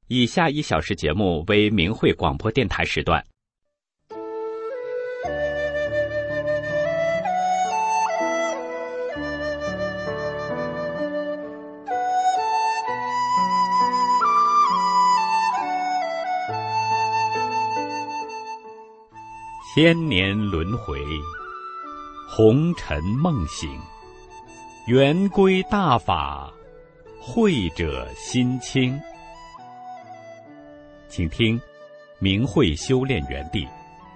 以下1小时节目为明慧广播电台时段。千年轮回，红尘梦醒，圆规大法，慧者心清。请听明慧修炼园地。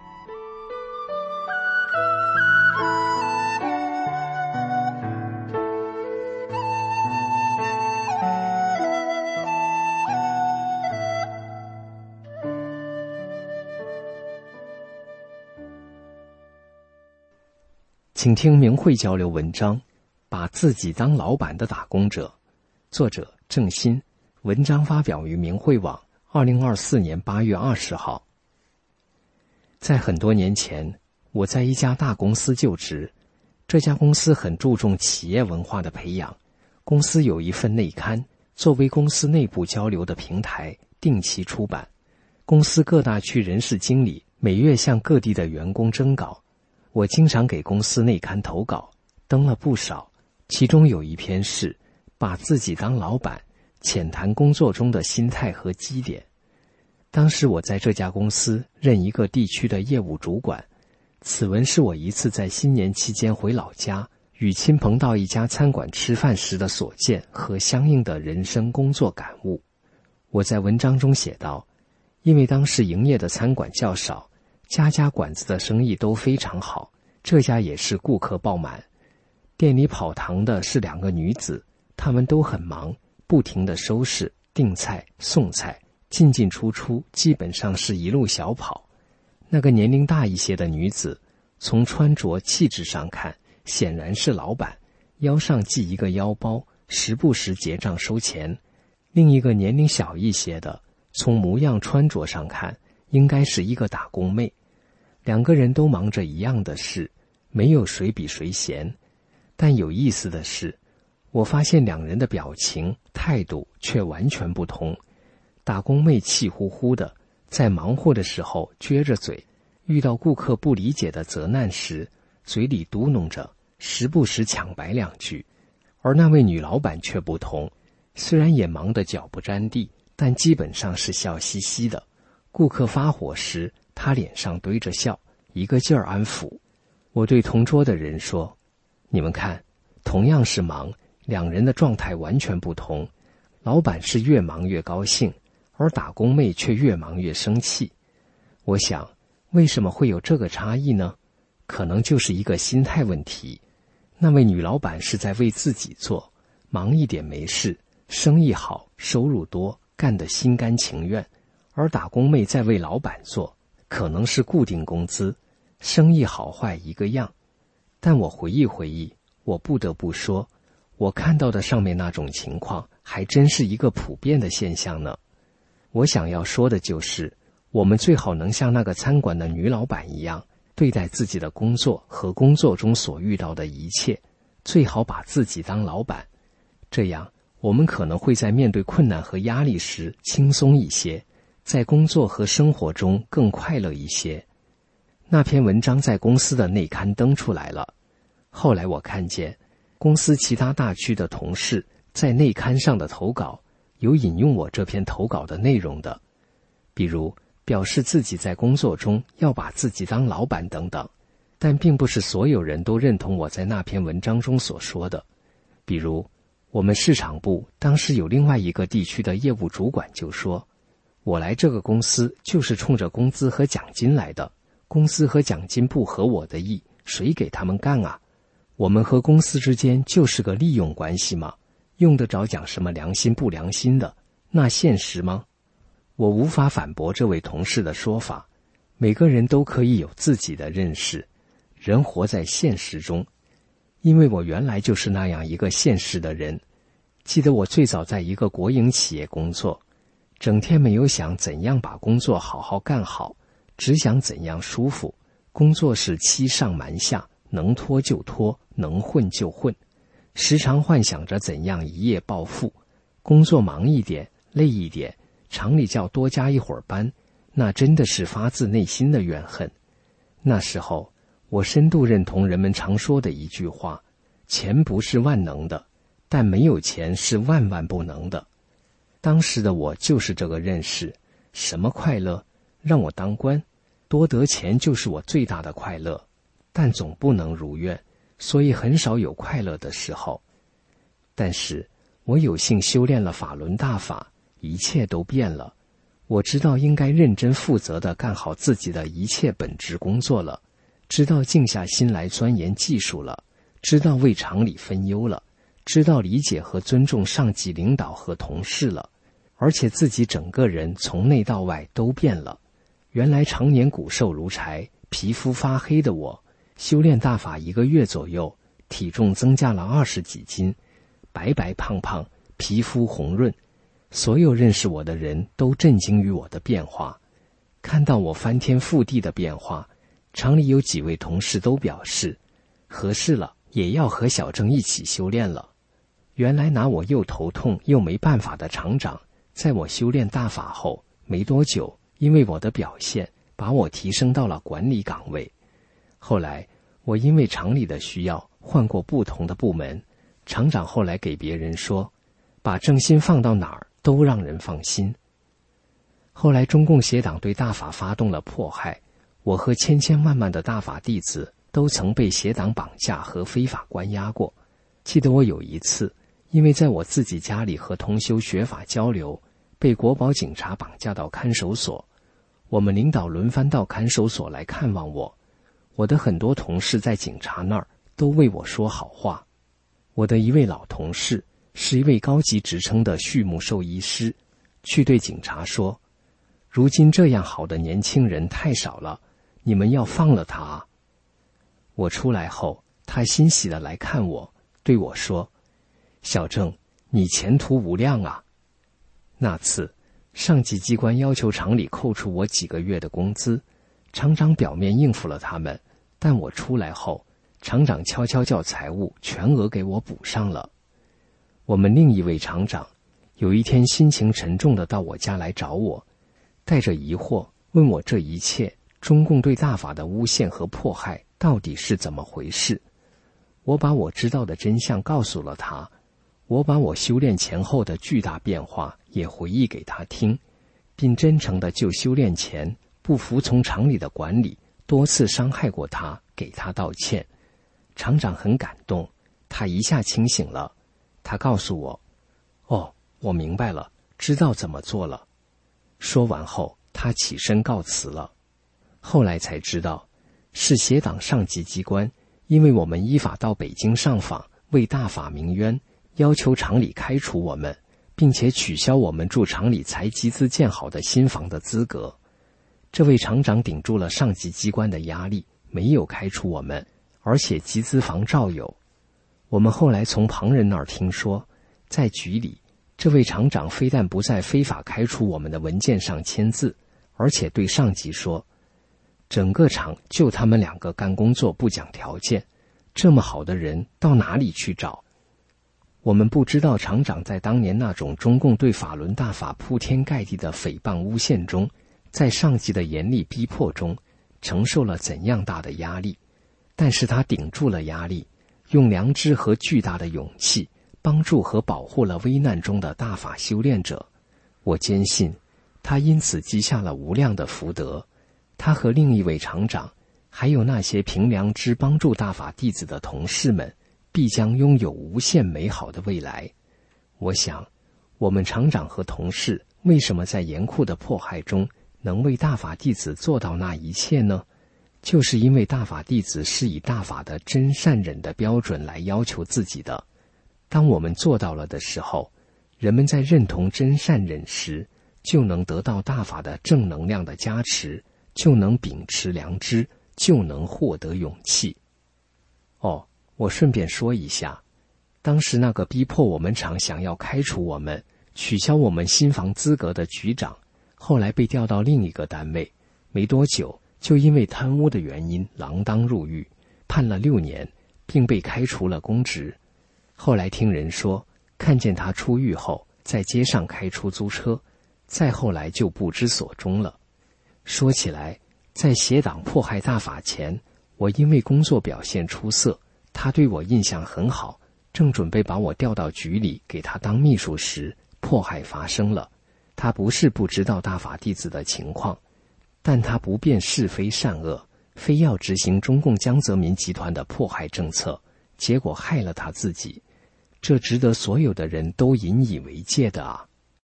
请听明慧交流文章，把自己当老板的打工者，作者郑鑫，文章发表于明慧网2024年8月20号。在很多年前，我在一家大公司就职，这家公司很注重企业文化的培养，公司有一份内刊，作为公司内部交流的平台，定期出版。公司各大区人事经理每月向各地的员工征稿，我经常给公司内刊投稿，登了不少，其中有一篇是把自己当老板，浅谈工作中的心态和基点。当时我在这家公司任一个地区的业务主管，此文是我一次在新年期间回老家，与亲朋到一家餐馆吃饭时的所见和相应的人生工作感悟。我在文章中写道，因为当时营业的餐馆较少，家家馆子的生意都非常好，这家也是顾客爆满。店里跑堂的是2个女子，她们都很忙，不停地收拾、订菜、送菜，进进出出，基本上是一路小跑。那个年龄大一些的女子，从穿着气质上看，显然是老板，腰上系一个腰包，时不时结账收钱。另一个年龄小一些的，从模样穿着上看，应该是一个打工妹。2个人都忙着一样的事，没有谁比谁闲。但有意思的是，我发现2人的表情、态度却完全不同。打工妹气呼呼的，在忙活的时候撅着嘴，遇到顾客不理解的责难时，嘴里嘟哝着，时不时抢白2句。而那位女老板却不同，虽然也忙得脚不沾地，但基本上是笑嘻嘻的。顾客发火时，她脸上堆着笑，一个劲儿安抚。我对同桌的人说，你们看，同样是忙，2人的状态完全不同。老板是越忙越高兴，而打工妹却越忙越生气。我想，为什么会有这个差异呢？可能就是一个心态问题。那位女老板是在为自己做，忙一点没事，生意好，收入多，干得心甘情愿。而打工妹在为老板做，可能是固定工资，生意好坏一个样。但我回忆回忆，我不得不说，我看到的上面那种情况还真是一个普遍的现象呢。我想要说的就是，我们最好能像那个餐馆的女老板一样，对待自己的工作和工作中所遇到的一切，最好把自己当老板。这样，我们可能会在面对困难和压力时轻松一些，在工作和生活中更快乐一些。那篇文章在公司的内刊登出来了，后来我看见公司其他大区的同事在内刊上的投稿有引用我这篇投稿的内容的，比如表示自己在工作中要把自己当老板等等。但并不是所有人都认同我在那篇文章中所说的。比如我们市场部当时有另外一个地区的业务主管就说，我来这个公司就是冲着工资和奖金来的，公司和奖金不合我的意，谁给他们干啊？我们和公司之间就是个利用关系嘛，用得着讲什么良心不良心的，那现实吗？我无法反驳这位同事的说法，每个人都可以有自己的认识，人活在现实中。因为我原来就是那样一个现实的人。记得我最早在一个国营企业工作，整天没有想怎样把工作好好干好，只想怎样舒服。工作是欺上瞒下，能拖就拖，能混就混，时常幻想着怎样一夜暴富。工作忙一点累一点， 厂里叫多加一会儿班，那真的是发自内心的怨恨。那时候我深度认同人们常说的一句话，钱不是万能的，但没有钱是万万不能的。当时的我就是这个认识，什么快乐？让我当官，多得钱就是我最大的快乐，但总不能如愿，所以很少有快乐的时候。但是我有幸修炼了法轮大法，一切都变了。我知道应该认真负责地干好自己的一切本职工作了，知道静下心来钻研技术了，知道为厂里分忧了，知道理解和尊重上级领导和同事了，而且自己整个人从内到外都变了。原来常年骨瘦如柴、皮肤发黑的我，修炼大法1个月左右，体重增加了20几斤，白白胖胖，皮肤红润。所有认识我的人都震惊于我的变化，看到我翻天覆地的变化，厂里有几位同事都表示，合适了，也要和小郑一起修炼了。原来拿我又头痛又没办法的厂长，在我修炼大法后没多久，因为我的表现，把我提升到了管理岗位。后来我因为厂里的需要换过不同的部门，厂长后来给别人说，把正心放到哪儿都让人放心。后来中共邪党对大法发动了迫害，我和千千万万的大法弟子都曾被邪党绑架和非法关押过。记得我有一次，因为在我自己家里和同修学法交流，被国保警察绑架到看守所。我们领导轮番到看守所来看望我，我的很多同事在警察那儿都为我说好话。我的一位老同事是一位高级职称的畜牧兽医师，去对警察说，如今这样好的年轻人太少了，你们要放了他啊。我出来后，他欣喜地来看我，对我说，小郑，你前途无量啊。那次上级机关要求厂里扣除我几个月的工资，厂长表面应付了他们，但我出来后，厂长悄悄叫财务全额给我补上了。我们另一位厂长有一天心情沉重地到我家来找我，带着疑惑问我这一切中共对大法的诬陷和迫害到底是怎么回事。我把我知道的真相告诉了他，我把我修炼前后的巨大变化也回忆给他听，并真诚地就修炼前不服从厂里的管理，多次伤害过他，给他道歉。厂长很感动，他一下清醒了。他告诉我，哦，我明白了，知道怎么做了。说完后，他起身告辞了。后来才知道，是邪党上级机关因为我们依法到北京上访，为大法鸣冤，要求厂里开除我们，并且取消我们驻厂里才集资建好的新房的资格。这位厂长顶住了上级机关的压力，没有开除我们，而且集资房照有。我们后来从旁人那儿听说，在局里，这位厂长非但不在非法开除我们的文件上签字，而且对上级说，整个厂就他们2个干工作不讲条件，这么好的人到哪里去找？我们不知道厂长在当年那种中共对法轮大法铺天盖地的诽谤诬陷中，在上级的严厉逼迫中，承受了怎样大的压力，但是他顶住了压力，用良知和巨大的勇气，帮助和保护了危难中的大法修炼者。我坚信，他因此积下了无量的福德。他和另一位厂长，还有那些凭良知帮助大法弟子的同事们，必将拥有无限美好的未来。我想，我们厂长和同事为什么在严酷的迫害中能为大法弟子做到那一切呢？就是因为大法弟子是以大法的真善忍的标准来要求自己的。当我们做到了的时候，人们在认同真善忍时，就能得到大法的正能量的加持，就能秉持良知，就能获得勇气。哦，我顺便说一下，当时那个逼迫我们厂想要开除我们，取消我们新房资格的局长，后来被调到另一个单位，没多久就因为贪污的原因锒铛入狱，判了6年，并被开除了公职。后来听人说，看见他出狱后在街上开出租车， 再后来就不知所终了。说起来，在协党迫害大法前，我因为工作表现出色，他对我印象很好，正准备把我调到局里给他当秘书时，迫害发生了。他不是不知道大法弟子的情况，但他不辨是非善恶，非要执行中共江泽民集团的迫害政策，结果害了他自己，这值得所有的人都引以为戒的啊！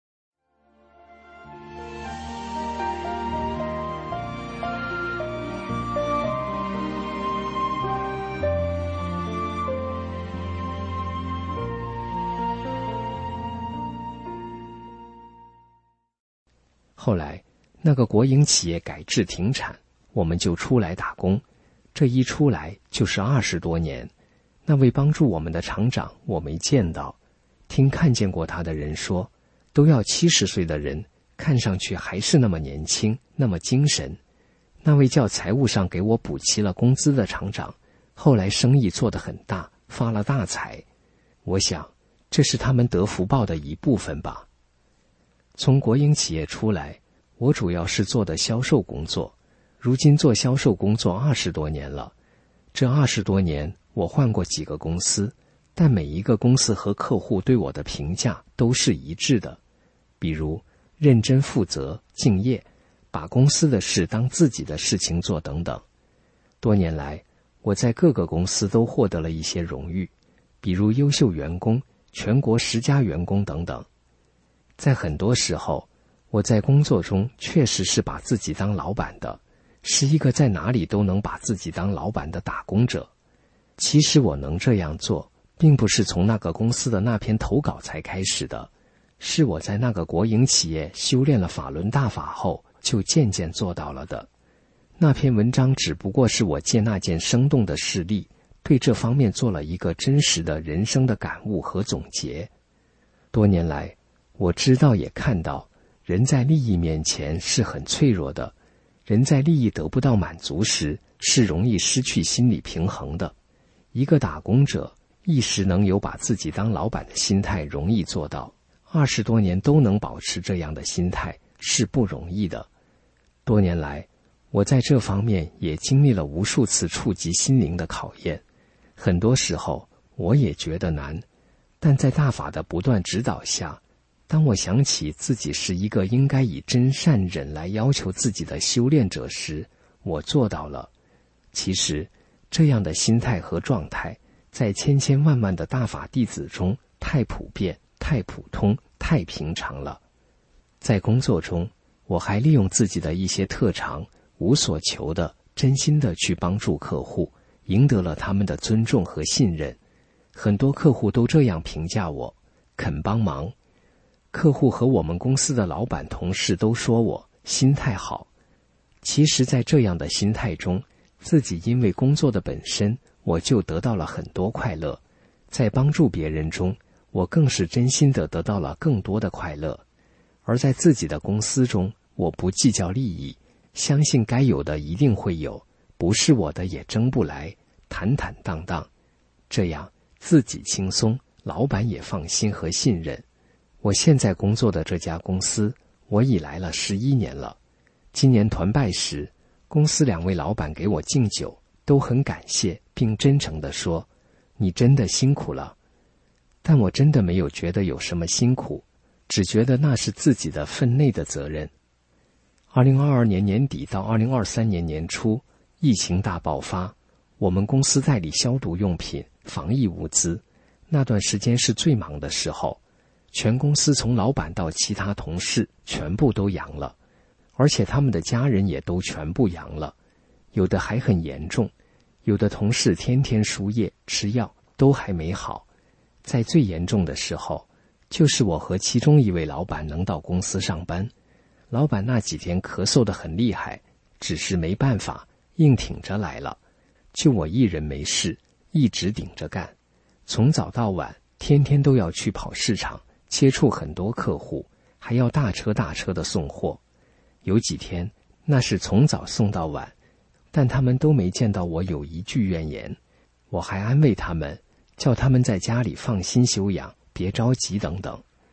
后来，那个国营企业改制停产，我们就出来打工。这一出来就是20多年。那位帮助我们的厂长我没见到，听看见过他的人说，都要70岁的人，看上去还是那么年轻，那么精神。那位叫财务上给我补齐了工资的厂长，后来生意做得很大，发了大财。我想，这是他们得福报的一部分吧。从国营企业出来，我主要是做的销售工作，如今做销售工作20多年了。这20多年，我换过几个公司，但每一个公司和客户对我的评价都是一致的，比如认真负责、敬业，把公司的事当自己的事情做等等。多年来，我在各个公司都获得了一些荣誉，比如优秀员工、全国10佳员工等等。在很多时候，我在工作中确实是把自己当老板的，是一个在哪里都能把自己当老板的打工者。其实我能这样做，并不是从那个公司的那篇投稿才开始的，是我在那个国营企业修炼了法轮大法后，就渐渐做到了的。那篇文章只不过是我借那件生动的事例，对这方面做了一个真实的人生的感悟和总结。多年来，我知道也看到，人在利益面前是很脆弱的，人在利益得不到满足时，是容易失去心理平衡的。一个打工者一时能有把自己当老板的心态容易做到，20多年都能保持这样的心态是不容易的。多年来，我在这方面也经历了无数次触及心灵的考验，很多时候我也觉得难，但在大法的不断指导下，当我想起自己是一个应该以真善忍来要求自己的修炼者时，我做到了。其实，这样的心态和状态，在千千万万的大法弟子中太普遍、太普通、太平常了。在工作中，我还利用自己的一些特长，无所求的、真心的去帮助客户，赢得了他们的尊重和信任。很多客户都这样评价我，肯帮忙。客户和我们公司的老板同事都说我心态好。其实在这样的心态中，自己因为工作的本身，我就得到了很多快乐。在帮助别人中，我更是真心地得到了更多的快乐。而在自己的公司中，我不计较利益，相信该有的一定会有，不是我的也争不来，坦坦荡荡。这样自己轻松，老板也放心和信任。我现在工作的这家公司，我已来了11年了。今年团拜时，公司2位老板给我敬酒，都很感谢，并真诚地说：“你真的辛苦了。”但我真的没有觉得有什么辛苦，只觉得那是自己的分内的责任。2022年年底到2023年年初，疫情大爆发，我们公司代理消毒用品、防疫物资，那段时间是最忙的时候。全公司从老板到其他同事全部都阳了，而且他们的家人也都全部阳了，有的还很严重，有的同事天天输液吃药都还没好。在最严重的时候，就是我和其中一位老板能到公司上班。老板那几天咳嗽得很厉害，只是没办法，硬挺着来了。就我一人没事，一直顶着干，从早到晚，天天都要去跑市场，接触很多客户，还要大车的送货。有几天那是从早送到晚，但他们都没见到我有一句怨言。我还安慰他们，叫他们在家里放心休养，别着急等等。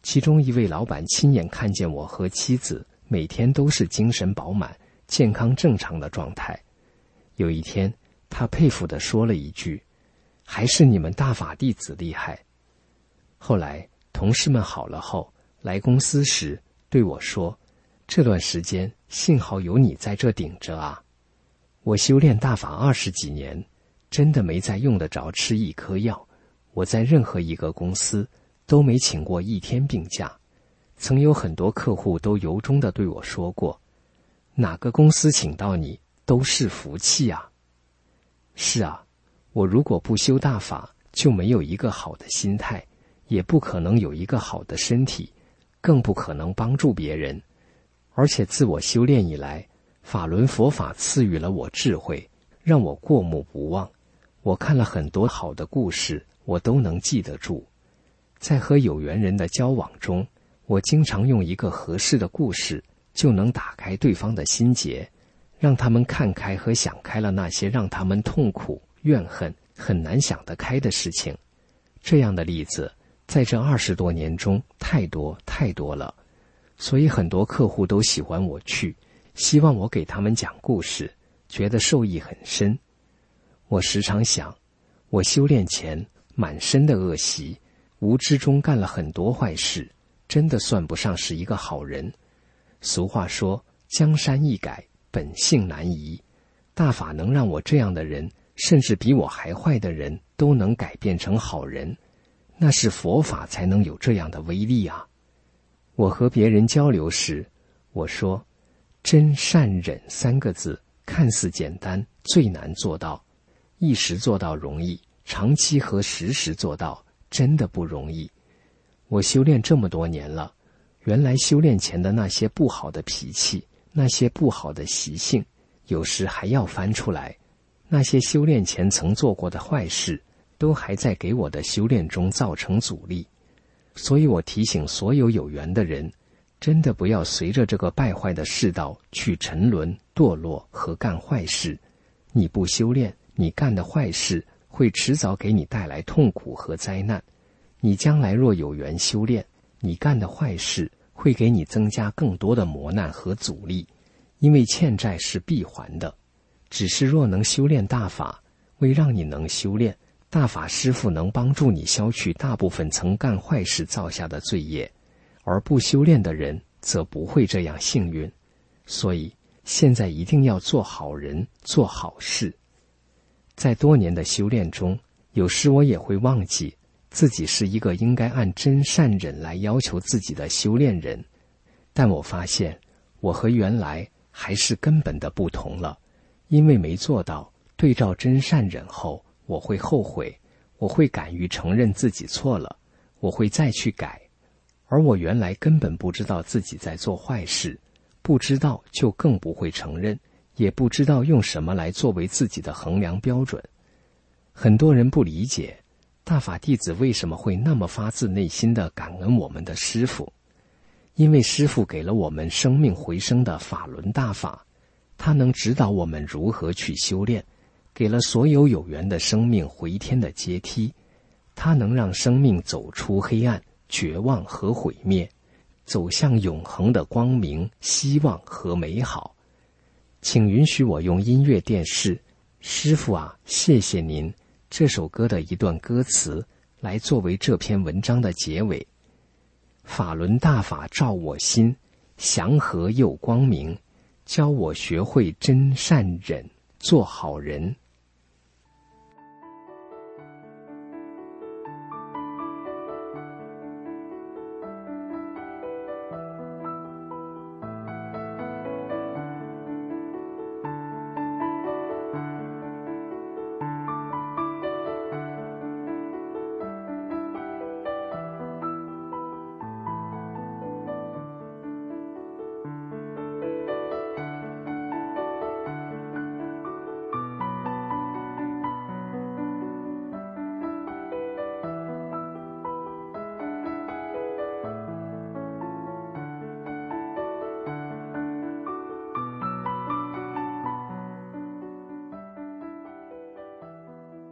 其中一位老板亲眼看见我和妻子每天都是精神饱满、健康正常的状态。有一天，他佩服地说了一句：“还是你们大法弟子厉害。”后来同事们好了后，来公司时对我说：“这段时间幸好有你在这顶着啊。”我修炼大法20几年，真的没再用得着吃一颗药。我在任何一个公司都没请过1天病假。曾有很多客户都由衷地对我说过：“哪个公司请到你都是福气啊。”是啊，我如果不修大法，就没有一个好的心态，也不可能有一个好的身体，更不可能帮助别人。而且自我修炼以来，法轮佛法赐予了我智慧，让我过目不忘。我看了很多好的故事，我都能记得住。在和有缘人的交往中，我经常用一个合适的故事，就能打开对方的心结，让他们看开和想开了那些让他们痛苦、怨恨、很难想得开的事情。这样的例子，在这20多年中太多太多了，所以很多客户都喜欢我去，希望我给他们讲故事，觉得受益很深。我时常想，我修炼前满身的恶习，无知中干了很多坏事，真的算不上是一个好人。俗话说，江山易改，本性难移。大法能让我这样的人，甚至比我还坏的人，都能改变成好人，那是佛法才能有这样的威力啊。我和别人交流时，我说，真善忍3个字看似简单，最难做到。一时做到容易，长期和时时做到真的不容易。我修炼这么多年了，原来修炼前的那些不好的脾气，那些不好的习性，有时还要翻出来。那些修炼前曾做过的坏事，都还在给我的修炼中造成阻力。所以我提醒所有有缘的人，真的不要随着这个败坏的世道去沉沦、堕落和干坏事。你不修炼，你干的坏事会迟早给你带来痛苦和灾难。你将来若有缘修炼，你干的坏事会给你增加更多的磨难和阻力，因为欠债是必还的。只是若能修炼大法，为让你能修炼，大法师父能帮助你消去大部分曾干坏事造下的罪业，而不修炼的人则不会这样幸运。所以现在一定要做好人，做好事。在多年的修炼中，有时我也会忘记自己是一个应该按真善忍来要求自己的修炼人，但我发现我和原来还是根本的不同了。因为没做到对照真善忍后，我会后悔，我会敢于承认自己错了，我会再去改。而我原来根本不知道自己在做坏事，不知道就更不会承认，也不知道用什么来作为自己的衡量标准。很多人不理解大法弟子为什么会那么发自内心地感恩我们的师父，因为师父给了我们生命回生的法轮大法，他能指导我们如何去修炼，给了所有有缘的生命回天的阶梯，他能让生命走出黑暗、绝望和毁灭，走向永恒的光明、希望和美好。请允许我用音乐电视《师父啊，谢谢您》这首歌的一段歌词来作为这篇文章的结尾。法轮大法照我心，祥和又光明，教我学会真善忍，做好人。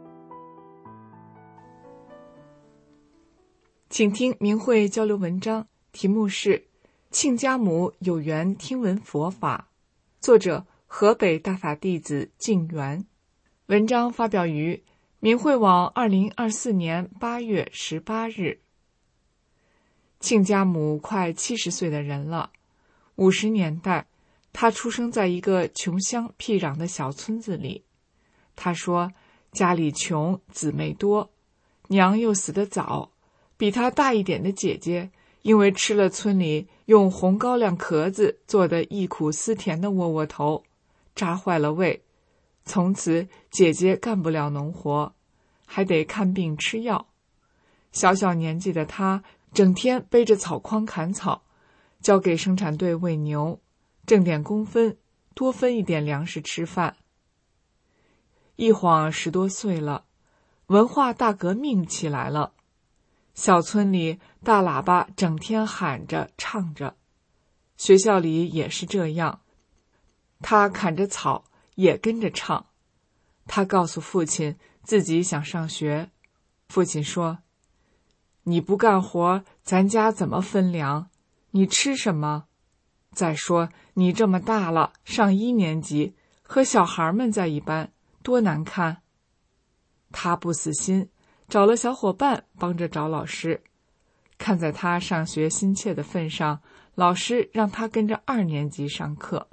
请听明慧交流文章。 题目是亲家母有缘听闻佛法，作者河北大法弟子净元。文章发表于明慧网2024年8月18日。亲家母快70岁的人了，50年代，他出生在一个穷乡僻壤的小村子里。他说，家里穷，姊妹多，娘又死得早，比他大一点的姐姐因为吃了村里用红高粱壳子做的忆苦思甜的窝窝头，扎坏了胃，从此姐姐干不了农活，还得看病吃药。小小年纪的她整天背着草筐砍草，交给生产队喂牛，挣点工分，多分一点粮食吃饭。一晃10多岁了，文化大革命起来了，小村里大喇叭整天喊着唱着，学校里也是这样。他砍着草也跟着唱。他告诉父亲自己想上学，父亲说，你不干活，咱家怎么分粮？你吃什么？再说你这么大了，上1年级，和小孩们在一班，多难看。他不死心，找了小伙伴帮着找老师。看在他上学心切的份上，老师让他跟着2年级上课。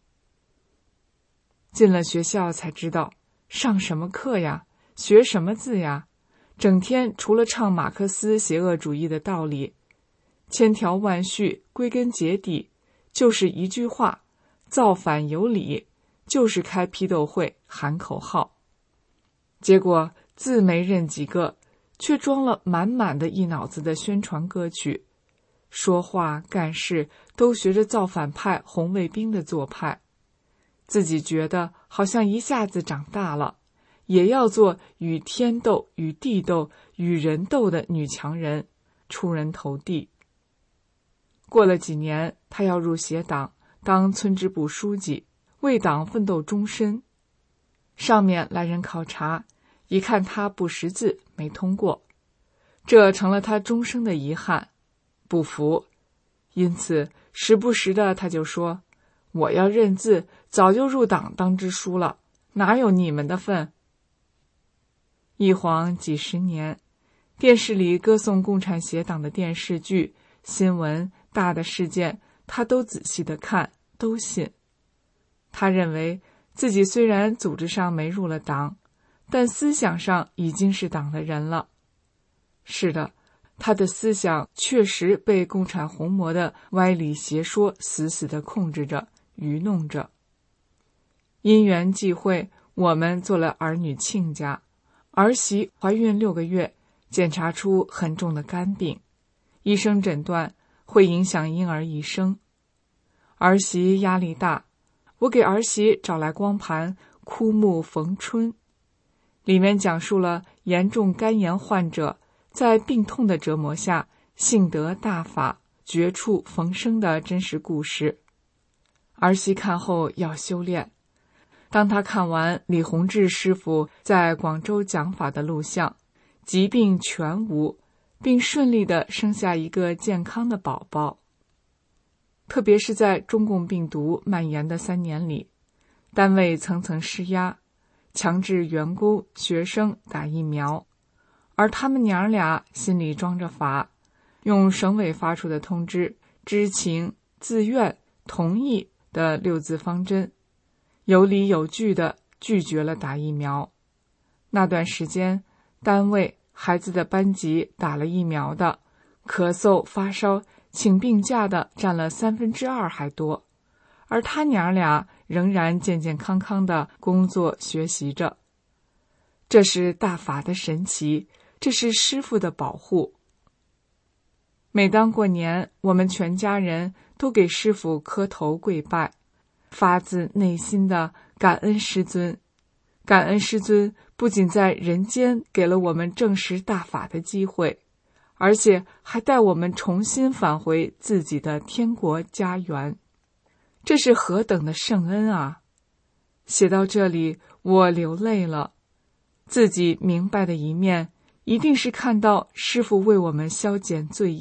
进了学校才知道，上什么课呀，学什么字呀，整天除了唱马克思邪恶主义的道理，千条万绪，归根结底就是一句话，造反有理，就是开批斗会喊口号。结果字没认几个，却装了满满的一脑子的宣传歌曲，说话干事都学着造反派红卫兵的做派，自己觉得好像一下子长大了，也要做与天斗、与地斗、与人斗的女强人，出人头地。过了几年，他要入协党，当村支部书记，为党奋斗终身。上面来人考察，一看他不识字，没通过，这成了他终生的遗憾，不服。因此时不时的他就说，我要认字，早就入党当支书了，哪有你们的份？一晃几10年，电视里歌颂共产协党的电视剧、新闻、大的事件，他都仔细的看，都信。他认为自己虽然组织上没入了党，但思想上已经是党的人了。是的，他的思想确实被共产红魔的歪理邪说死死地控制着，愚弄着。因缘际会，我们做了儿女亲家，儿媳怀孕6个月，检查出很重的肝病，医生诊断会影响婴儿一生。儿媳压力大，我给儿媳找来光盘《枯木逢春》，里面讲述了严重肝炎患者在病痛的折磨下幸得大法，绝处逢生的真实故事。儿媳看后要修炼，当她看完李洪志师傅在广州讲法的录像，疾病全无，并顺利地生下一个健康的宝宝。特别是在中共病毒蔓延的3年里，单位层层施压，强制员工、学生打疫苗，而他们娘俩心里装着法，用省委发出的通知，知情、自愿、同意的6字方针，有理有据地拒绝了打疫苗。那段时间，单位、孩子的班级打了疫苗的，咳嗽、发烧、请病假的占了2/3还多，而他娘俩仍然健健康康的工作学习着。这是大法的神奇，这是师父的保护。每当过年，我们全家人都给师父磕头跪拜，发自内心的感恩师尊。感恩师尊不仅在人间给了我们证实大法的机会，而且还带我们重新返回自己的天国家园。这是何等的圣恩啊！写到这里，我流泪了。自己明白的一面，一定是看到师父为我们消减罪业，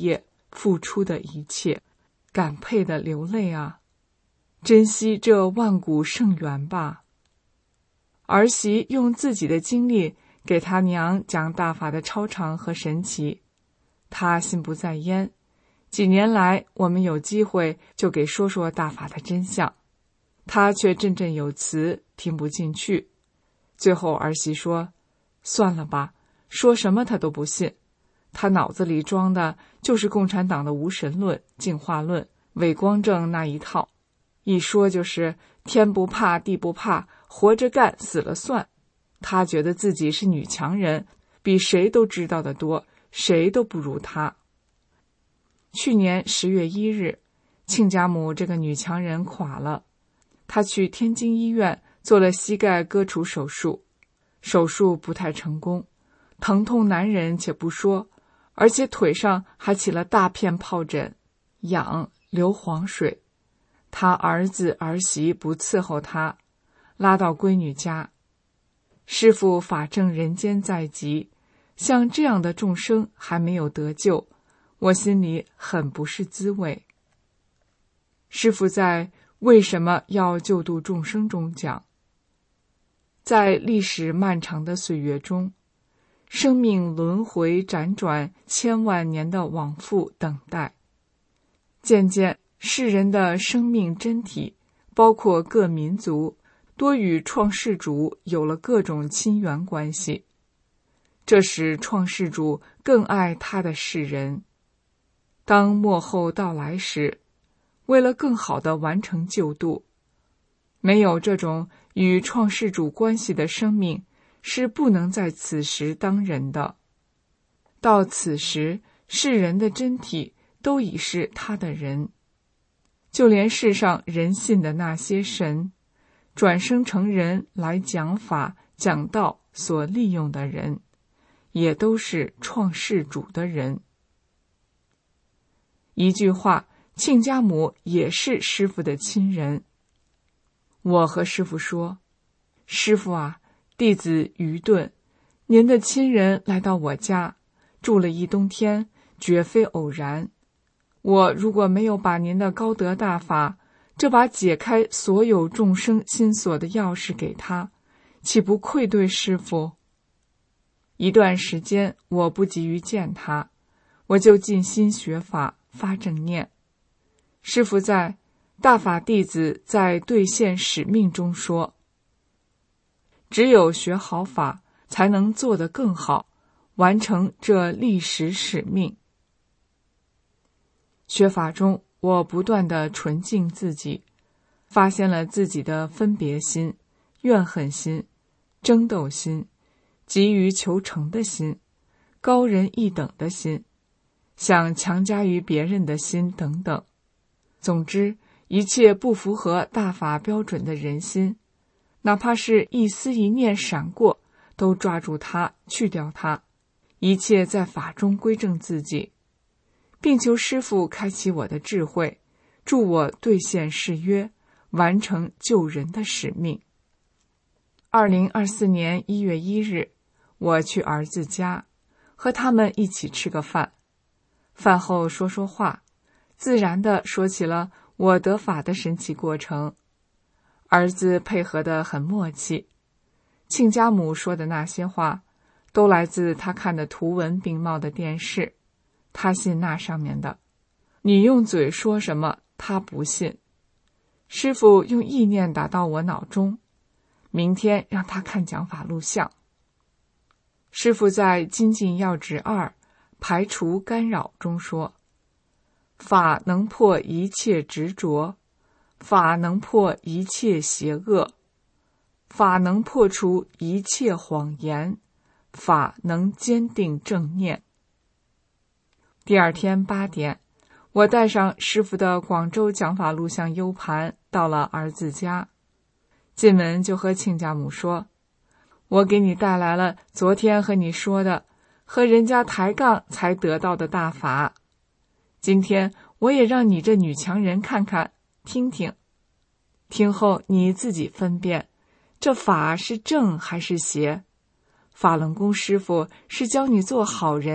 付出的一切，感佩的流泪啊！珍惜这万古圣缘吧。儿媳用自己的经历给他娘讲大法的超常和神奇，他心不在焉。几年来，我们有机会就给说说大法的真相，他却振振有词，听不进去。最后儿媳说，算了吧，说什么他都不信，他脑子里装的就是共产党的无神论、进化论、伪光正那一套，一说就是天不怕地不怕，活着干死了算。他觉得自己是女强人，比谁都知道的多，谁都不如他。去年10月1日，亲家母这个女强人垮了，她去天津医院做了膝盖割除手术，手术不太成功，疼痛难忍且不说，而且腿上还起了大片疱疹，痒，流黄水。他儿子儿媳不伺候他，拉到闺女家。师父法正人间在即，像这样的众生还没有得救，我心里很不是滋味。师父在为什么要救度众生中讲，在历史漫长的岁月中，生命轮回辗转千万年的往复等待，渐渐世人的生命真体，包括各民族，多与创世主有了各种亲缘关系，这使创世主更爱他的世人。当末后到来时，为了更好地完成救度，没有这种与创世主关系的生命是不能在此时当人的。到此时，世人的真体都已是他的人，就连世上人信的那些神，转生成人来讲法讲道所利用的人，也都是创世主的人。一句话，亲家母也是师父的亲人。我和师父说，师父啊，弟子愚钝，您的亲人来到我家，住了一冬天，绝非偶然。我如果没有把您的高德大法，这把解开所有众生心锁的钥匙给他，岂不愧对师父？一段时间我不急于见他，我就尽心学法，发正念。师父在大法弟子在兑现使命中说，只有学好法，才能做得更好，完成这历史使命。学法中，我不断地纯净自己，发现了自己的分别心、怨恨心、争斗心、急于求成的心、高人一等的心、想强加于别人的心等等。总之，一切不符合大法标准的人心，哪怕是一丝一念闪过，都抓住它，去掉它，一切在法中归正自己，并求师父开启我的智慧，助我兑现誓约，完成救人的使命。2024年1月1日，我去儿子家，和他们一起吃个饭。饭后说说话，自然地说起了我得法的神奇过程。儿子配合得很默契，亲家母说的那些话，都来自他看的图文并茂的电视，他信那上面的。你用嘴说什么，他不信。师父用意念打到我脑中，明天让他看讲法录像。师父在精进要旨2排除干扰中说，法能破一切执着，法能破一切邪恶，法能破除一切谎言，法能坚定正念。第二天8点，我带上师父的广州讲法录像 U 盘到了儿子家。进门就和亲家母说，我给你带来了昨天和你说的和人家抬杠才得到的大法，今天我也让你这女强人看看听听，听后你自己分辨，这法是正还是邪？法轮功师父是教你做好人，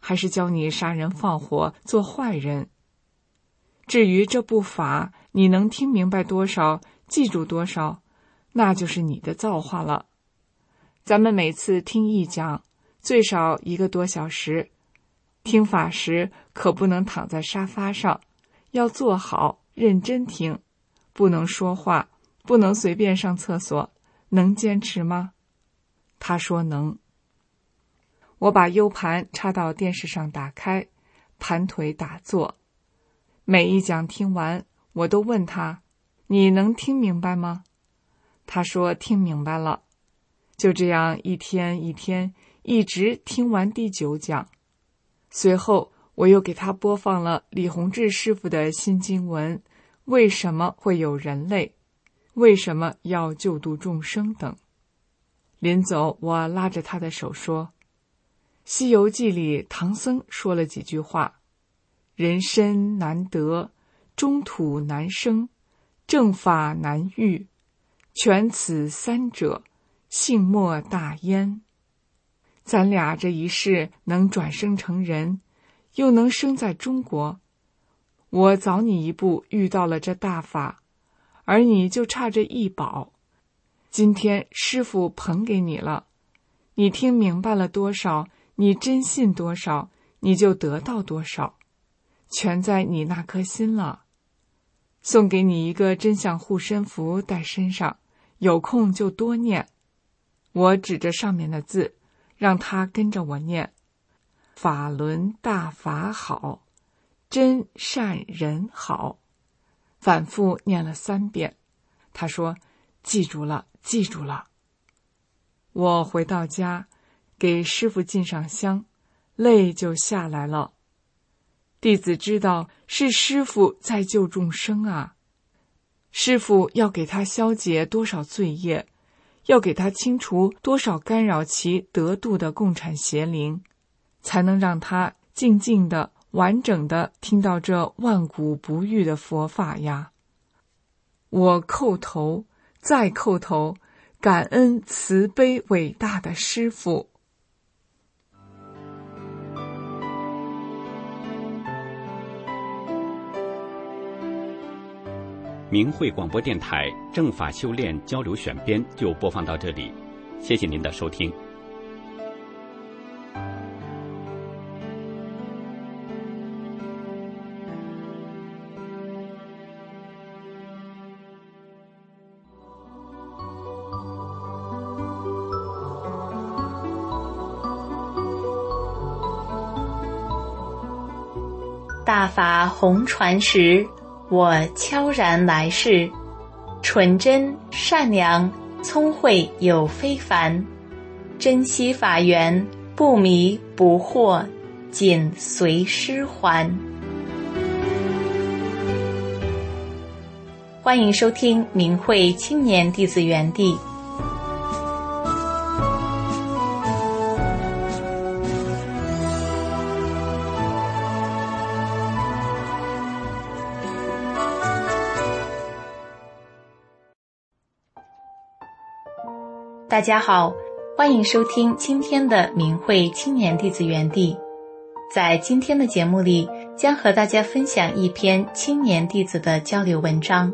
还是教你杀人放火做坏人？至于这部法你能听明白多少，记住多少，那就是你的造化了。咱们每次听一讲最少1个多小时，听法时可不能躺在沙发上，要坐好认真听，不能说话，不能随便上厕所，能坚持吗？他说能。我把 U 盘插到电视上打开，盘腿打坐。每一讲听完，我都问他，你能听明白吗？他说听明白了。就这样一天一天，一直听完第9讲。随后我又给他播放了李洪志师傅的新经文，为什么会有人类，为什么要救度众生等。临走，我拉着他的手说，西游记里唐僧说了几句话，人身难得，中土难生，正法难遇，全此3者，幸莫大焉。咱俩这一世能转生成人，又能生在中国，我早你一步遇到了这大法，而你就差这一宝。今天师父捧给你了，你听明白了多少，你真信多少，你就得到多少，全在你那颗心了。送给你一个真相护身符带身上，有空就多念。我指着上面的字，让他跟着我念，法轮大法好，真善人好，反复念了3遍。他说记住了，记住了。我回到家，给师父敬上香，泪就下来了。弟子知道是师父在救众生啊，师父要给他消解多少罪业，要给他清除多少干扰其得度的共产邪灵，才能让他静静的、完整的听到这万古不渝的佛法呀。我叩头，再叩头，感恩慈悲伟大的师父。 明慧广播电台正法修炼交流选编就播放到这里，谢谢您的收听。 大法红传时，我悄然来世，纯真善良聪慧有非凡，珍惜法缘，不迷不惑，紧随师还。欢迎收听明慧青年弟子园地。大家好，欢迎收听今天的明慧青年弟子园地。在今天的节目里，将和大家分享一篇青年弟子的交流文章。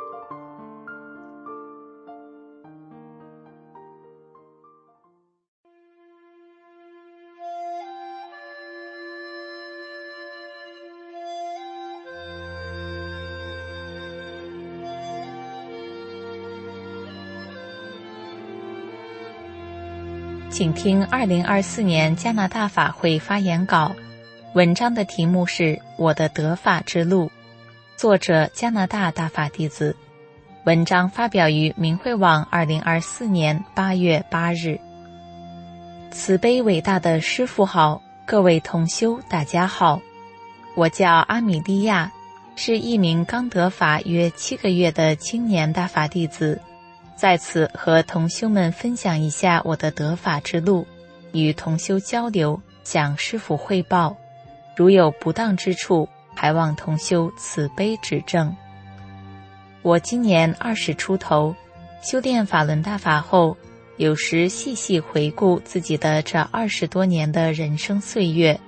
请听2024年加拿大法会发言稿，文章的题目是《我的得法之路》，作者加拿大大法弟子。文章发表于明慧网2024年8月8日。慈悲伟大的师父好，各位同修大家好，我叫阿米莉亚，是一名刚得法约7个月的青年大法弟子。在此和同修们分享一下我的得法之路，与同修交流，向师父汇报，如有不当之处，还望同修慈悲指正。我今年20出头，修炼法轮大法后，有时细细回顾自己的这20多年的人生岁月，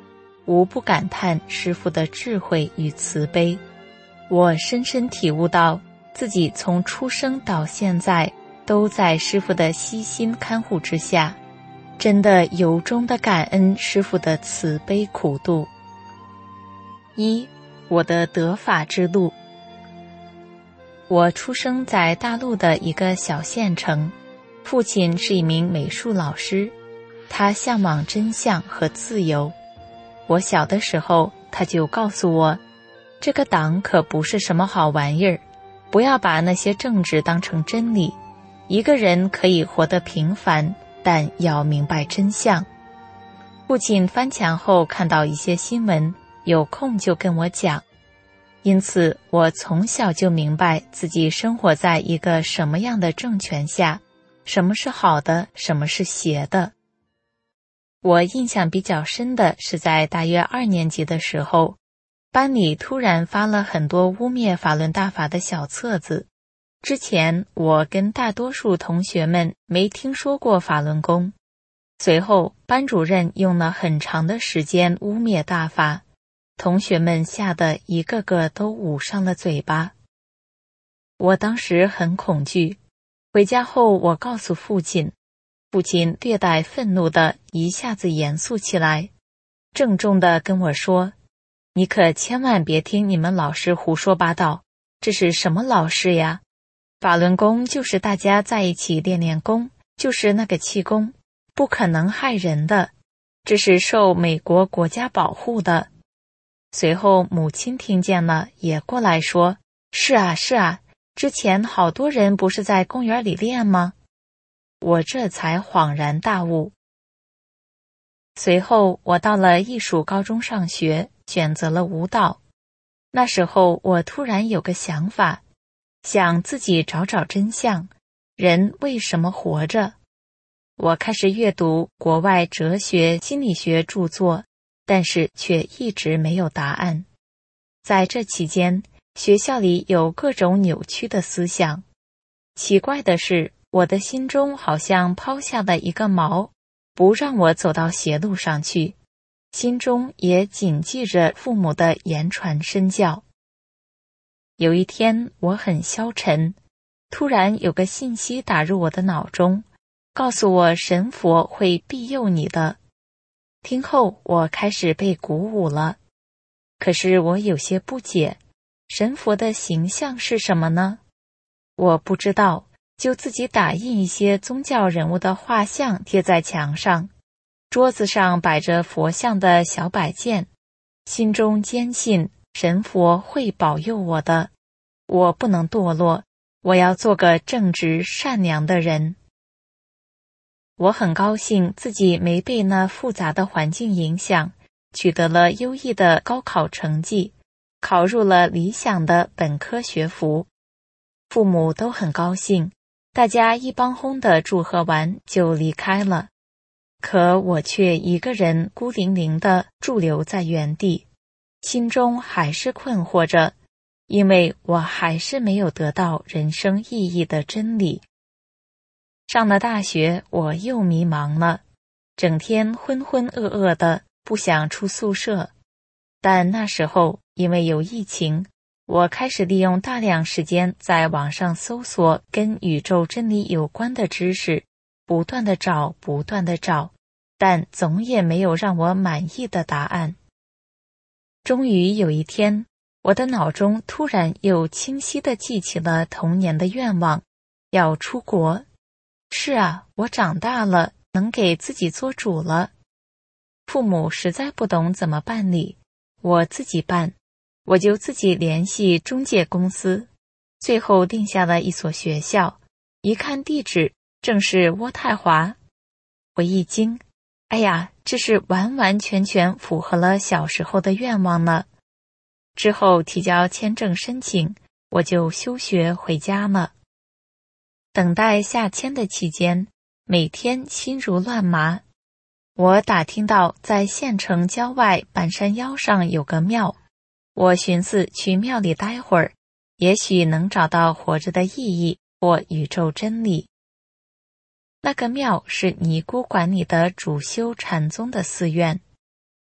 无不感叹师父的智慧与慈悲。我深深体悟到，自己从出生到现在都在师父的悉心看护之下，真的由衷的感恩师父的慈悲苦度。一，我的得法之路。我出生在大陆的一个小县城，父亲是一名美术老师，他向往真相和自由。我小的时候，他就告诉我，这个党可不是什么好玩意儿，不要把那些政治当成真理。一个人可以活得平凡，但要明白真相。父亲翻墙后看到一些新闻，有空就跟我讲，因此我从小就明白自己生活在一个什么样的政权下，什么是好的，什么是邪的。我印象比较深的是在大约2年级的时候，班里突然发了很多污蔑法轮大法的小册子。之前我跟大多数同学们没听说过法轮功，随后班主任用了很长的时间污蔑大法，同学们吓得一个个都捂上了嘴巴。我当时很恐惧，回家后我告诉父亲，父亲略带愤怒的一下子严肃起来，郑重地跟我说，你可千万别听你们老师胡说八道，这是什么老师呀？法轮功就是大家在一起练练功，就是那个气功，不可能害人的，这是受美国国家保护的。随后母亲听见了，也过来说，是啊是啊，之前好多人不是在公园里练吗？我这才恍然大悟。随后我到了艺术高中上学，选择了舞蹈。那时候我突然有个想法，想自己找找真相，人为什么活着？我开始阅读国外哲学、心理学著作，但是却一直没有答案。在这期间，学校里有各种扭曲的思想。奇怪的是，我的心中好像抛下了一个锚，不让我走到邪路上去，心中也谨记着父母的言传身教。有一天我很消沉，突然有个信息打入我的脑中，告诉我神佛会庇佑你的。听后我开始被鼓舞了，可是我有些不解，神佛的形象是什么呢？我不知道，就自己打印一些宗教人物的画像贴在墙上，桌子上摆着佛像的小摆件，心中坚信神佛会保佑我的，我不能堕落，我要做个正直善良的人。我很高兴自己没被那复杂的环境影响，取得了优异的高考成绩，考入了理想的本科学府。父母都很高兴，大家一帮轰的祝贺完就离开了。可我却一个人孤零零地驻留在原地，心中还是困惑着，因为我还是没有得到人生意义的真理。上了大学，我又迷茫了，整天浑浑噩噩的，不想出宿舍。但那时候因为有疫情，我开始利用大量时间在网上搜索跟宇宙真理有关的知识，不断地找，但总也没有让我满意的答案。终于有一天，我的脑中突然又清晰地记起了童年的愿望，要出国。是啊，我长大了，能给自己做主了。父母实在不懂怎么办理，我自己办，我就自己联系中介公司，最后定下了一所学校，一看地址，正是渥太华。我一惊，哎呀，这是完完全全符合了小时候的愿望呢。之后提交签证申请，我就休学回家了。等待下签的期间，每天心如乱麻。我打听到在县城郊外半山腰上有个庙，我寻思去庙里待会儿，也许能找到活着的意义或宇宙真理。那个庙是尼姑管理的主修禅宗的寺院，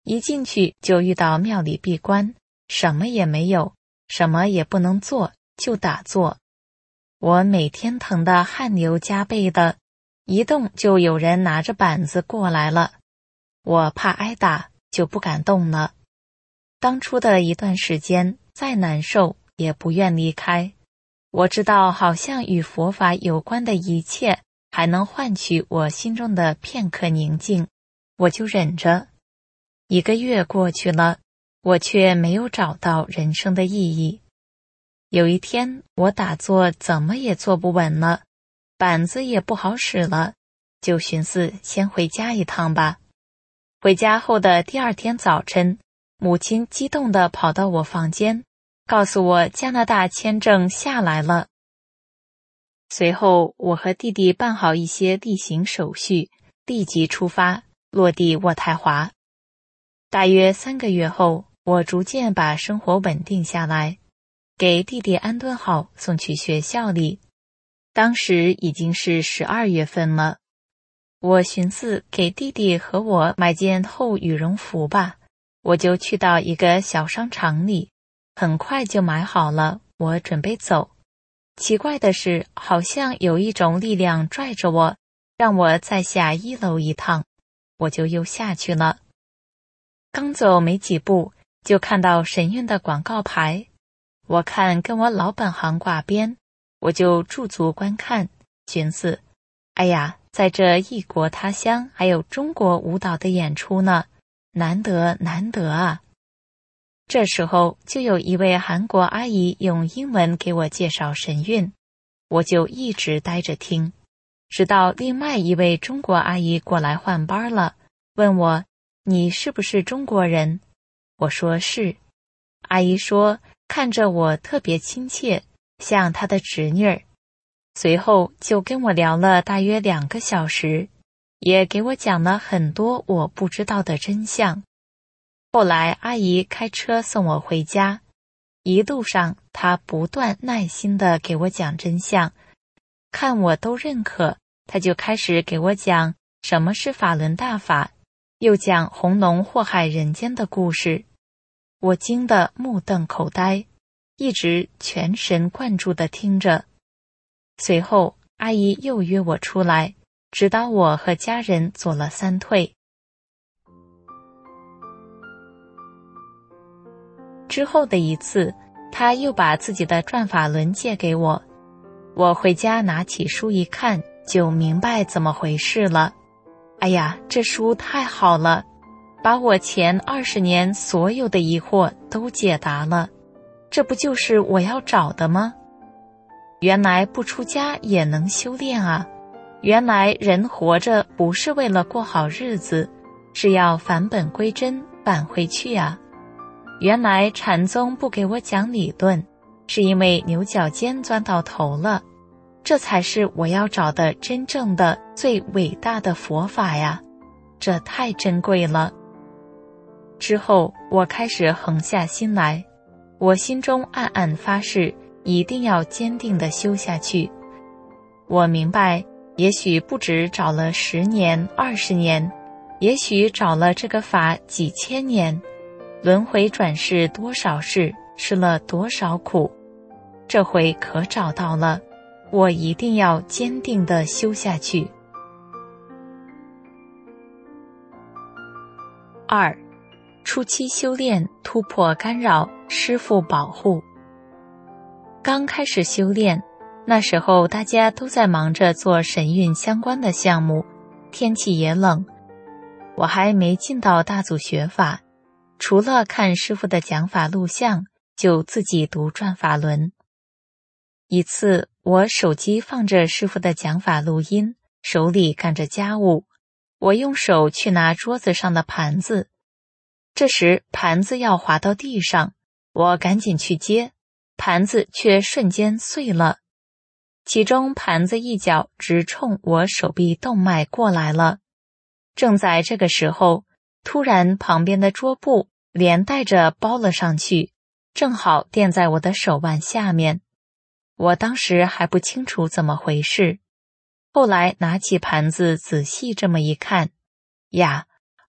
一进去就遇到庙里闭关，什么也没有，什么也不能做，就打坐。我每天疼得汗流浃背的，一动就有人拿着板子过来了，我怕挨打，就不敢动了。当初的一段时间，再难受也不愿离开。我知道好像与佛法有关的一切还能换取我心中的片刻宁静，我就忍着。1个月过去了，我却没有找到人生的意义。有一天，我打坐怎么也坐不稳了，板子也不好使了，就寻思先回家一趟吧。回家后的第2天早晨，母亲激动地跑到我房间，告诉我加拿大签证下来了。随后，我和弟弟办好一些例行手续，立即出发，落地渥太华。大约3个月后，我逐渐把生活稳定下来，给弟弟安顿好，送去学校里。当时已经是12月份了，我寻思给弟弟和我买件厚羽绒服吧，我就去到一个小商场里，很快就买好了，我准备走。奇怪的是，好像有一种力量拽着我，让我再下1楼一趟，我就又下去了。刚走没几步，就看到神韵的广告牌，我看跟我老本行挂边，我就驻足观看，寻思，哎呀，在这异国他乡还有中国舞蹈的演出呢，难得难得啊！这时候就有一位韩国阿姨用英文给我介绍神韵，我就一直待着听，直到另外一位中国阿姨过来换班了，问我，你是不是中国人？我说是。阿姨说看着我特别亲切，像她的侄女儿。随后就跟我聊了大约2个小时，也给我讲了很多我不知道的真相。后来阿姨开车送我回家，一路上她不断耐心地给我讲真相，看我都认可，她就开始给我讲什么是法轮大法，又讲红龙祸害人间的故事。我惊得目瞪口呆，一直全神贯注地听着。随后阿姨又约我出来，指导我和家人做了3退。之后的一次，她又把自己的转法轮借给我，我回家拿起书一看，就明白怎么回事了。哎呀，这书太好了，把我前20年所有的疑惑都解答了，这不就是我要找的吗？原来不出家也能修炼啊！原来人活着不是为了过好日子，是要返本归真，返回去啊！原来禅宗不给我讲理论，是因为牛角尖钻到头了，这才是我要找的真正的最伟大的佛法呀！这太珍贵了。之后我开始横下心来，我心中暗暗发誓，一定要坚定地修下去。我明白，也许不止找了10年、20年，也许找了这个法几千年，轮回转世多少世，吃了多少苦，这回可找到了，我一定要坚定地修下去。2. 初期修炼，突破干扰，师父保护。刚开始修炼，那时候大家都在忙着做神韵相关的项目，天气也冷，我还没进到大祖学法，除了看师父的讲法录像，就自己读转法轮。一次，我手机放着师父的讲法录音，手里干着家务，我用手去拿桌子上的盘子，这时盘子要滑到地上，我赶紧去接，盘子却瞬间碎了，其中盘子一角直冲我手臂动脉过来了。正在这个时候，突然旁边的桌布连带着包了上去，正好垫在我的手腕下面。我当时还不清楚怎么回事，后来拿起盘子仔细这么一看，呀，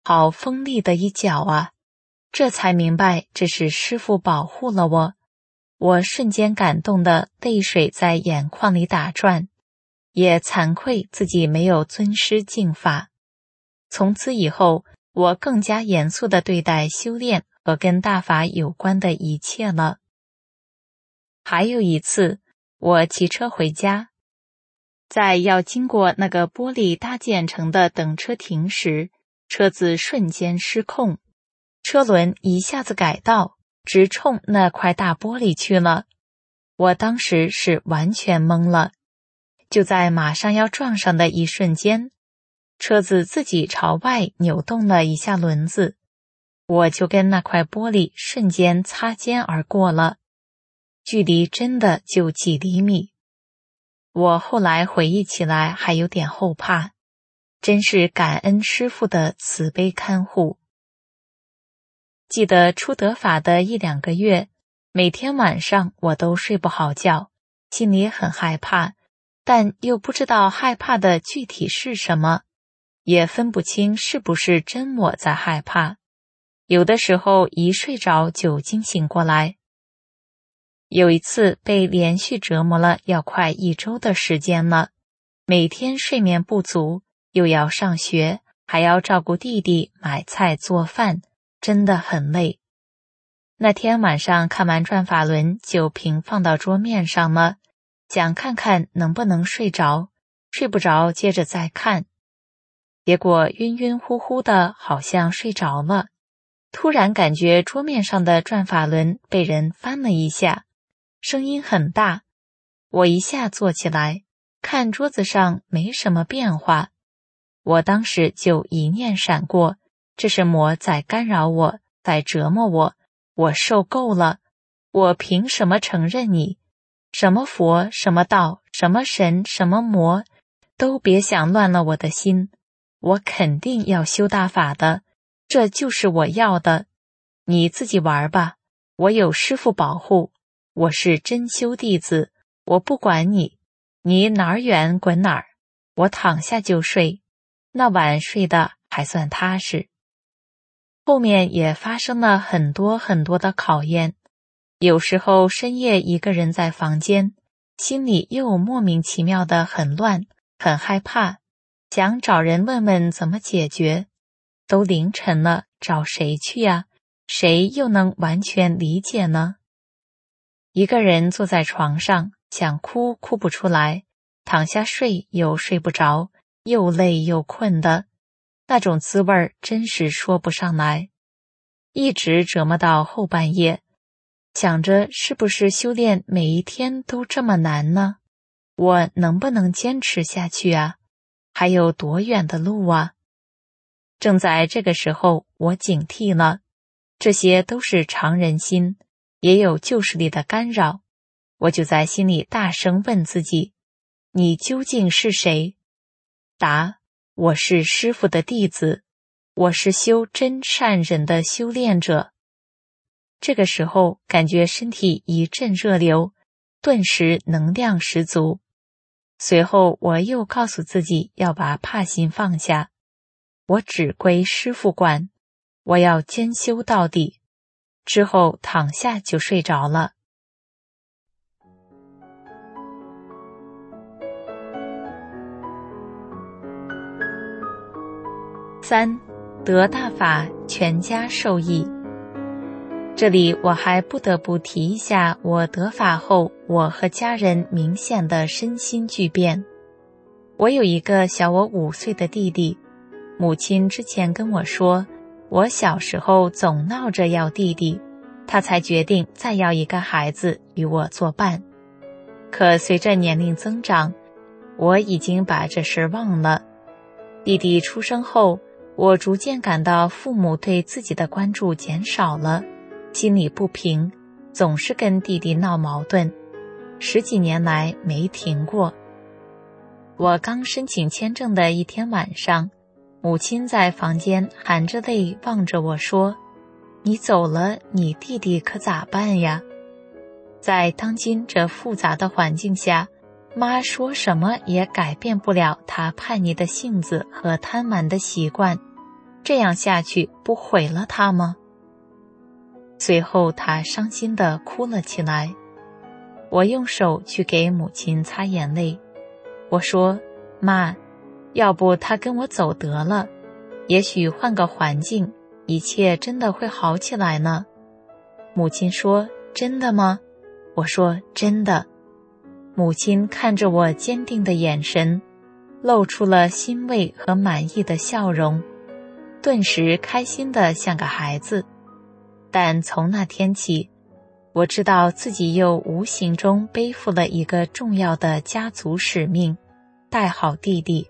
好锋利的一脚啊！这才明白这是师父保护了我。我瞬间感动的泪水在眼眶里打转，也惭愧自己没有尊师敬法。从此以后，我更加严肃地对待修炼和跟大法有关的一切了。还有一次，我骑车回家，在要经过那个玻璃搭建成的等车亭时，车子瞬间失控，车轮一下子改道，直冲那块大玻璃去了。我当时是完全懵了，就在马上要撞上的一瞬间，车子自己朝外扭动了一下轮子，我就跟那块玻璃瞬间擦肩而过了，距离真的就几厘米。我后来回忆起来还有点后怕，真是感恩师父的慈悲看护。记得出得法的1-2个月，每天晚上我都睡不好觉，心里很害怕，但又不知道害怕的具体是什么，也分不清是不是真我在害怕。有的时候一睡着就惊醒过来。有一次被连续折磨了要快1周的时间了，每天睡眠不足，又要上学，还要照顾弟弟买菜做饭，真的很累。那天晚上看完转法轮就平放到桌面上了，想看看能不能睡着，睡不着接着再看。结果晕晕乎乎的，好像睡着了。突然感觉桌面上的转法轮被人翻了一下，声音很大。我一下坐起来，看桌子上没什么变化。我当时就一念闪过，这是魔在干扰我，在折磨我，我受够了。我凭什么承认你？什么佛，什么道，什么神，什么魔，都别想乱了我的心。我肯定要修大法的，这就是我要的。你自己玩吧，我有师父保护，我是真修弟子，我不管你，你哪儿远滚哪儿。我躺下就睡，那晚睡得还算踏实。后面也发生了很多很多的考验，有时候深夜一个人在房间，心里又莫名其妙的很乱，很害怕，想找人问问怎么解决。都凌晨了，找谁去呀？谁又能完全理解呢？一个人坐在床上，想哭哭不出来，躺下睡又睡不着，又累又困的，那种滋味真是说不上来。一直折磨到后半夜，想着是不是修炼每一天都这么难呢？我能不能坚持下去啊？还有多远的路啊？正在这个时候，我警惕了，这些都是常人心，也有旧势力的干扰。我就在心里大声问自己，你究竟是谁？答，我是师父的弟子，我是修真善忍的修炼者。这个时候感觉身体一阵热流，顿时能量十足。随后我又告诉自己要把怕心放下，我只归师父管，我要兼修到底。之后躺下就睡着了。3. 得大法，全家受益。这里我还不得不提一下，我得法后，我和家人明显的身心巨变。我有一个小我5岁的弟弟，母亲之前跟我说，我小时候总闹着要弟弟，他才决定再要一个孩子与我作伴。可随着年龄增长，我已经把这事忘了。弟弟出生后，我逐渐感到父母对自己的关注减少了，心里不平，总是跟弟弟闹矛盾，10几年来没停过。我刚申请签证的一天晚上，母亲在房间含着泪望着我说，你走了，你弟弟可咋办呀？在当今这复杂的环境下，妈说什么也改变不了他叛逆的性子和贪玩的习惯， 这样下去不毁了他吗？随后他伤心地哭了起来。我用手去给母亲擦眼泪，我说：妈，要不他跟我走得了，也许换个环境，一切真的会好起来呢。母亲说：真的吗？我说：真的。母亲看着我坚定的眼神，露出了欣慰和满意的笑容，顿时开心得像个孩子。但从那天起，我知道自己又无形中背负了一个重要的家族使命，带好弟弟。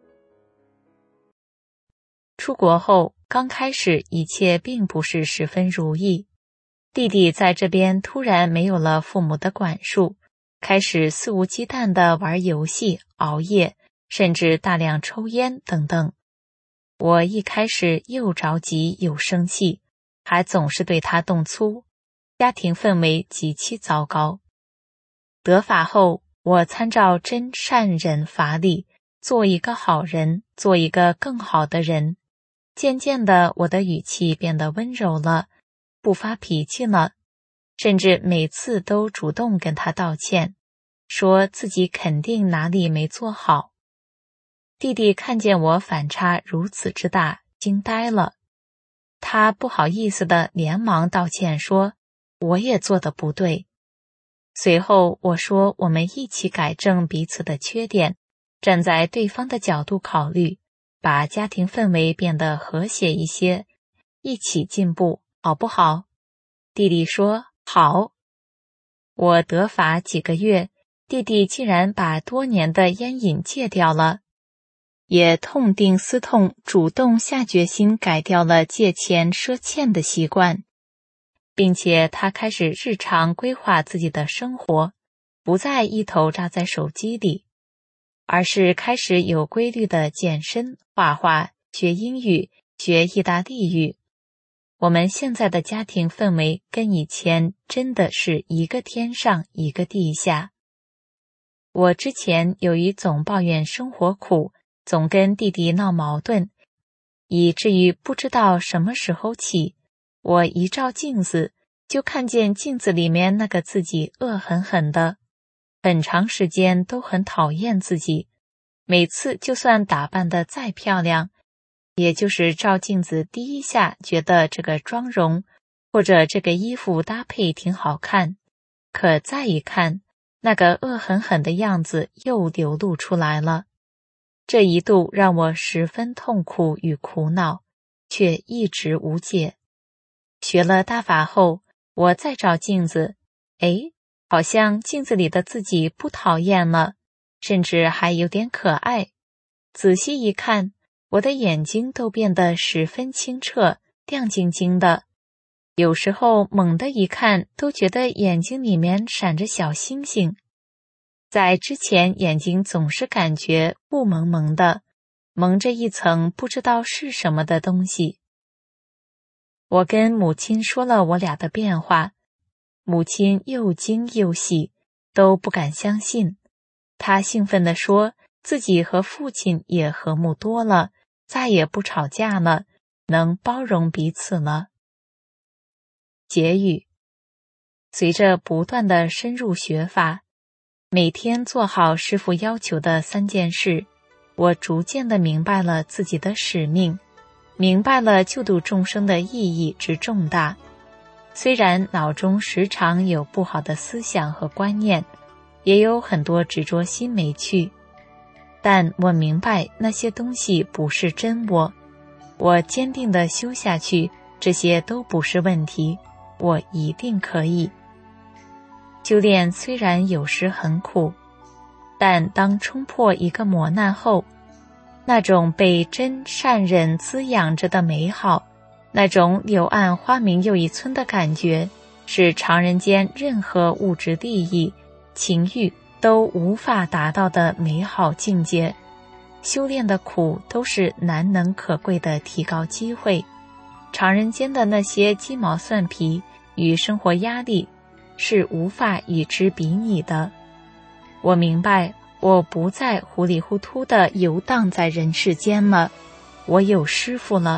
出国后，刚开始一切并不是十分如意。弟弟在这边突然没有了父母的管束，开始肆无忌惮地玩游戏、熬夜，甚至大量抽烟等等。我一开始又着急又生气，还总是对他动粗，家庭氛围极其糟糕。得法后，我参照真善忍法理，做一个好人，做一个更好的人。渐渐的，我的语气变得温柔了，不发脾气了，甚至每次都主动跟他道歉，说自己肯定哪里没做好。弟弟看见我反差如此之大，惊呆了。他不好意思地连忙道歉说：我也做得不对。随后我说我们一起改正彼此的缺点，站在对方的角度考虑，把家庭氛围变得和谐一些，一起进步，好不好？弟弟说：好。我得法几个月，弟弟竟然把多年的烟瘾戒掉了，也痛定思痛，主动下决心改掉了借钱赊欠的习惯，并且他开始日常规划自己的生活，不再一头扎在手机里，而是开始有规律的健身、画画、学英语、学意大利语。我们现在的家庭氛围跟以前真的是一个天上一个地下。我之前由于总抱怨生活苦，总跟弟弟闹矛盾，以至于不知道什么时候起，我一照镜子就看见镜子里面那个自己恶狠狠的，很长时间都很讨厌自己，每次就算打扮得再漂亮，也就是照镜子第一下觉得这个妆容或者这个衣服搭配挺好看，可再一看，那个恶狠狠的样子又流露出来了。这一度让我十分痛苦与苦恼，却一直无解。学了大法后，我再照镜子，好像镜子里的自己不讨厌了，甚至还有点可爱。仔细一看，我的眼睛都变得十分清澈，亮晶晶的。有时候猛地一看，都觉得眼睛里面闪着小星星。在之前，眼睛总是感觉雾蒙蒙的，蒙着一层不知道是什么的东西。我跟母亲说了我俩的变化，母亲又惊又喜，都不敢相信。她兴奋地说，自己和父亲也和睦多了，再也不吵架了，能包容彼此了。结语：随着不断的深入学法，每天做好师父要求的3件事，我逐渐地明白了自己的使命，明白了救度众生的意义之重大。虽然脑中时常有不好的思想和观念，也有很多执着心没去，但我明白那些东西不是真我坚定地修下去，这些都不是问题，我一定可以。修炼虽然有时很苦，但当冲破一个磨难后，那种被真善忍滋养着的美好，那种柳暗花明又一村的感觉，是常人间任何物质利益、情欲都无法达到的美好境界。修炼的苦都是难能可贵的提高机会，常人间的那些鸡毛蒜皮与生活压力是无法与之比拟的。我明白，我不再糊里糊涂地游荡在人世间了，我有师父了，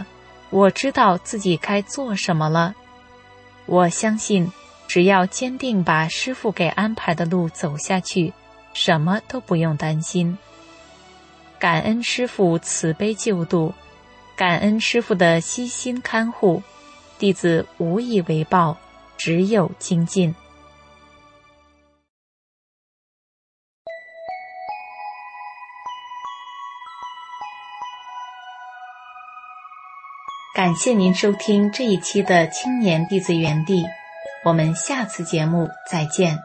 我知道自己该做什么了。我相信，只要坚定把师父给安排的路走下去，什么都不用担心。感恩师父慈悲救度，感恩师父的悉心看护，弟子无以为报，只有精进。感谢您收听这一期的青年弟子园地，我们下次节目再见。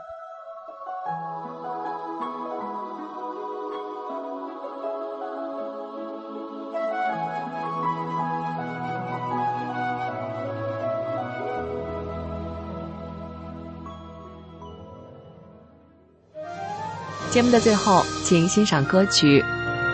节目的最后，请欣赏歌曲。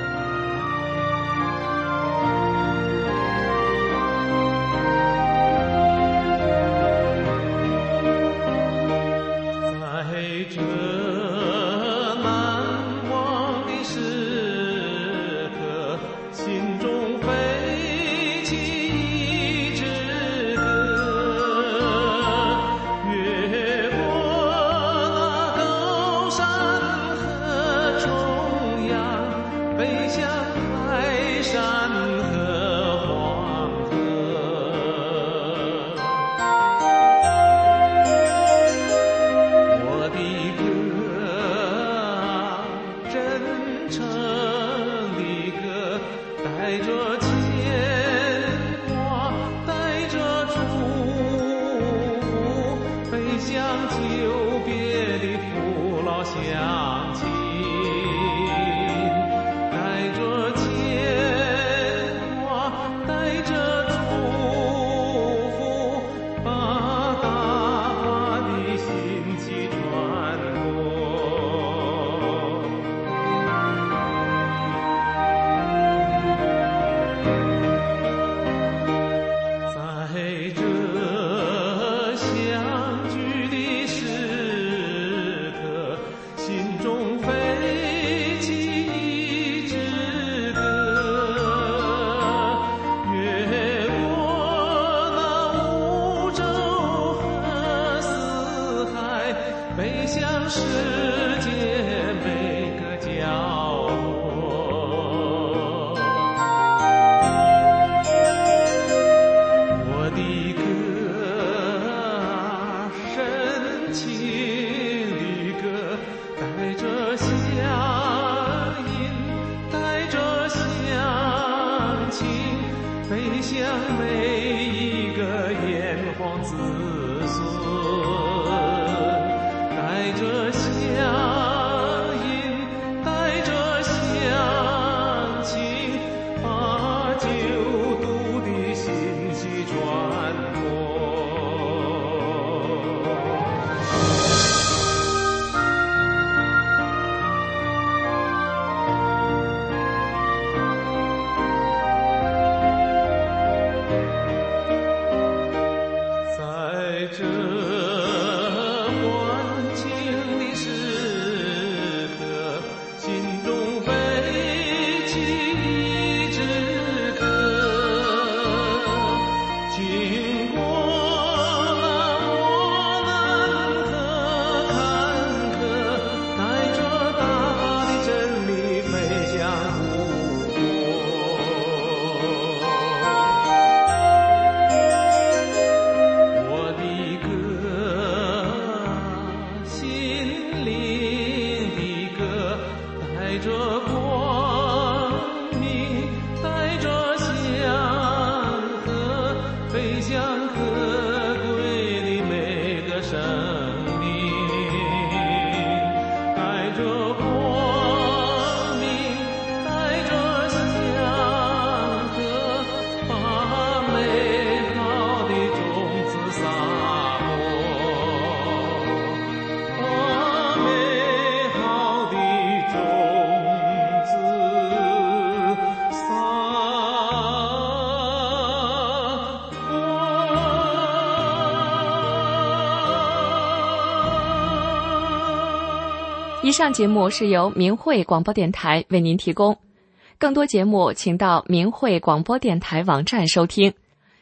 以上节目是由明慧广播电台为您提供，更多节目请到明慧广播电台网站收听，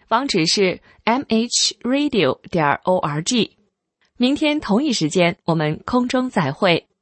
网址是 mhradio.org。明天同一时间我们空中再会。